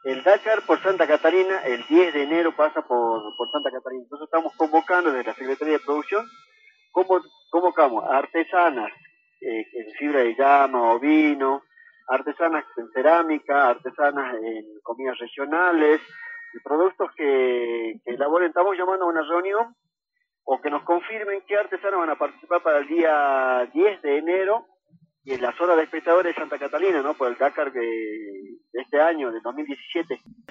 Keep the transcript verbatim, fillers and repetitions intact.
El Dakar por Santa Catarina, el diez de enero pasa por, por Santa Catarina. Entonces estamos convocando desde la Secretaría de Producción, como, convocamos a artesanas eh, en fibra de llama, ovino, artesanas en cerámica, artesanas en comidas regionales, y productos que, que elaboren. Estamos llamando a una reunión o que nos confirmen qué artesanos van a participar para el día diez de enero y en la zona de espectadores de Santa Catalina, ¿no? Por el Dakar de, de este año, de dos mil diecisiete.